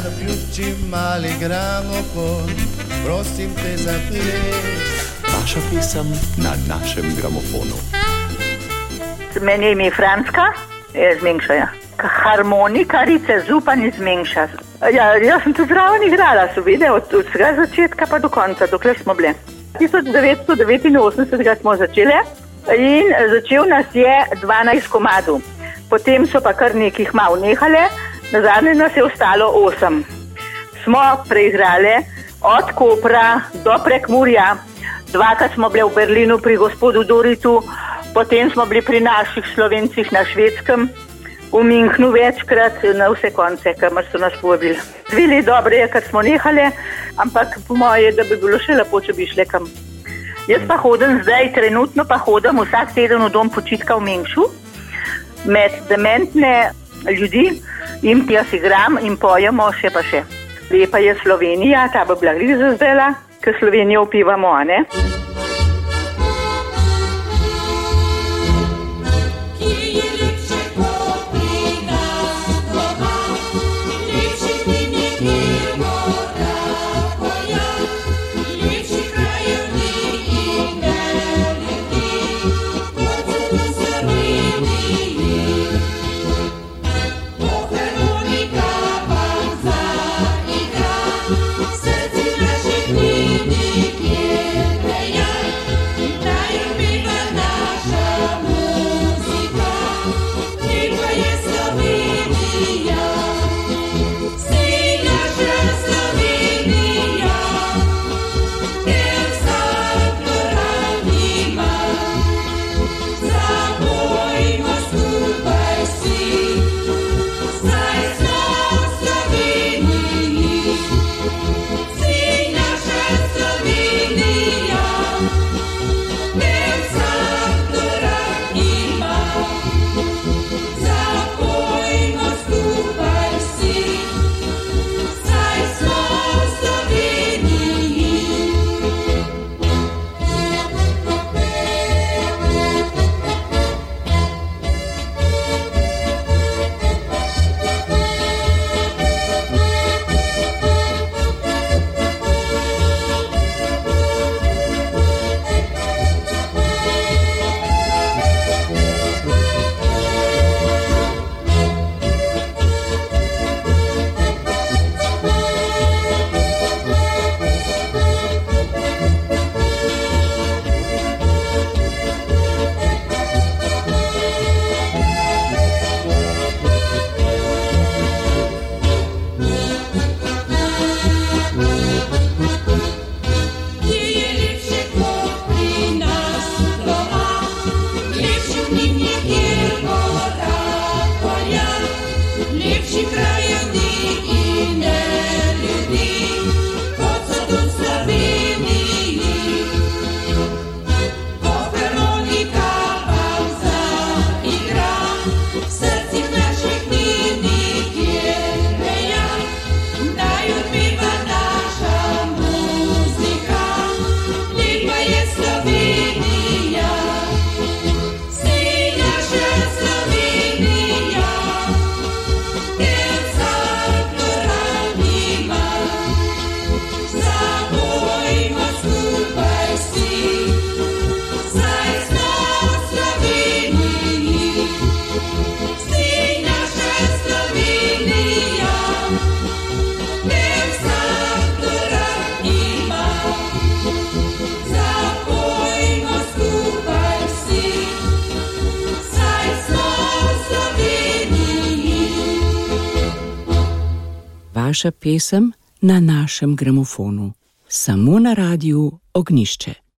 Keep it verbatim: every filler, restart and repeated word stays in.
Zaključi mali gramofon, prosim te za ples. Vaša pesem na našem gramofonu. Meni je ime Franska, je iz Mengšaja. Harmonikarice Zupan iz Mengša. Ja, jaz sem tu zraven igrala, so videli, od, od vsega začetka pa do konca, dokler smo bili. tisoč devetsto devetinosemdeset smo začeli in začel nas je dvanajst komadov. Potem so pa kar nekih malo nehale, nazadnje nas je ostalo osem. Smo preigrali od Kopra do Prekmurja, dvakrat smo bili v Berlinu pri gospodu Doritu, potem smo bili pri naših Slovencih na Švedskem, v Minhnu večkrat, na vse konce, kamor so nas povabili. Zvili dobro je, ker smo nehali, ampak po moje, da bi bilo še lepo, če bi šli kam. Jaz pa hodim zdaj, trenutno pa hodim vsak teden v dom počitka v Mengšu, med dementne ljudi, in jaz igram in pojemo še pa še. Lepa je Slovenija, ta bo bila glih zazdela, ker Slovenijo opivamo, a ne? Vaša pesem na našem gramofonu, samo na radiu Ognjišče.